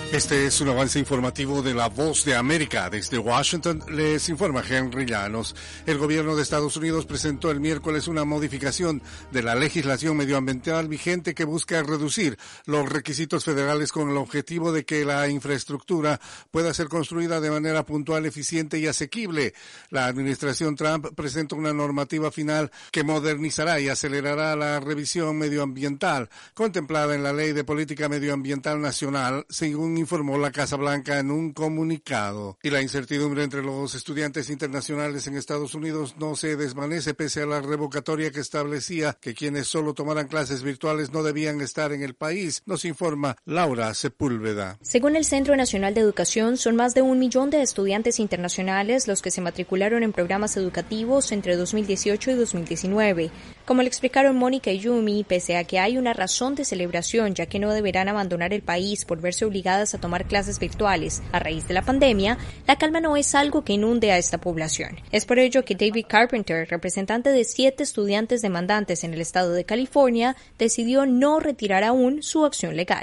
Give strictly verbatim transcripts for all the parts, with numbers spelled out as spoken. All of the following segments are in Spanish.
Este es un avance informativo de La Voz de América. Desde Washington les informa Henry Llanos. El gobierno de Estados Unidos presentó el miércoles una modificación de la legislación medioambiental vigente que busca reducir los requisitos federales con el objetivo de que la infraestructura pueda ser construida de manera puntual, eficiente y asequible. La administración Trump presenta una normativa final que modernizará y acelerará la revisión medioambiental contemplada en la Ley de Política Medioambiental Nacional, según informó la Casa Blanca en un comunicado. Y la incertidumbre entre los estudiantes internacionales en Estados Unidos no se desvanece pese a la revocatoria que establecía que quienes solo tomaran clases virtuales no debían estar en el país, nos informa Laura Sepúlveda. Según el Centro Nacional de Educación, son más de un millón de estudiantes internacionales los que se matricularon en programas educativos entre dos mil dieciocho y dos mil diecinueve. Como le explicaron Mónica y Yumi, pese a que hay una razón de celebración, ya que no deberán abandonar el país por verse obligadas a tomar clases virtuales a raíz de la pandemia, la calma no es algo que inunde a esta población. Es por ello que David Carpenter, representante de siete estudiantes demandantes en el estado de California, decidió no retirar aún su acción legal.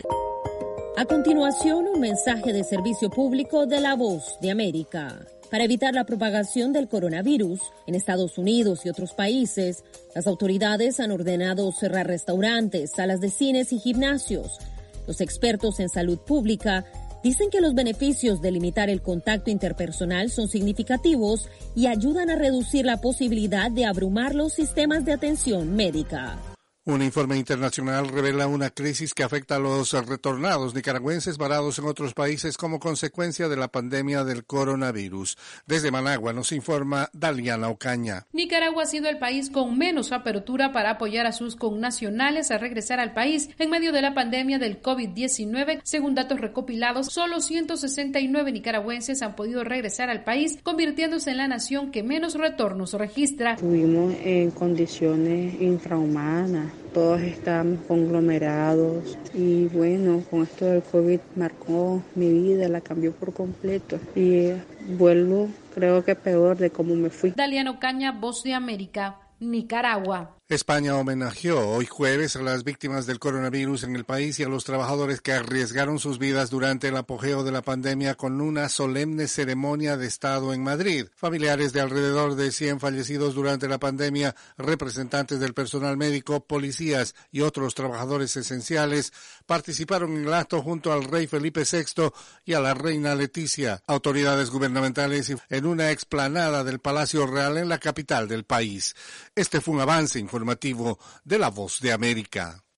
A continuación, un mensaje de servicio público de La Voz de América. Para evitar la propagación del coronavirus en Estados Unidos y otros países, las autoridades han ordenado cerrar restaurantes, salas de cines y gimnasios. Los expertos en salud pública dicen que los beneficios de limitar el contacto interpersonal son significativos y ayudan a reducir la posibilidad de abrumar los sistemas de atención médica. Un informe internacional revela una crisis que afecta a los retornados nicaragüenses varados en otros países como consecuencia de la pandemia del coronavirus. Desde Managua nos informa Daliana Ocaña. Nicaragua ha sido el país con menos apertura para apoyar a sus connacionales a regresar al país en medio de la pandemia del COVID diecinueve. Según datos recopilados, solo ciento sesenta y nueve nicaragüenses han podido regresar al país, convirtiéndose en la nación que menos retornos registra. Estuvimos en condiciones infrahumanas. Todos estamos conglomerados y bueno, con esto del COVID marcó mi vida, la cambió por completo y vuelvo creo que peor de cómo me fui. Daliana Ocaña, Voz de América, Nicaragua. España homenajeó hoy jueves a las víctimas del coronavirus en el país y a los trabajadores que arriesgaron sus vidas durante el apogeo de la pandemia con una solemne ceremonia de Estado en Madrid. Familiares de alrededor de cien fallecidos durante la pandemia, representantes del personal médico, policías y otros trabajadores esenciales participaron en el acto junto al rey Felipe sexto y a la reina Leticia. Autoridades gubernamentales en una explanada del Palacio Real en la capital del país. Este fue un avance informativo de La Voz de América.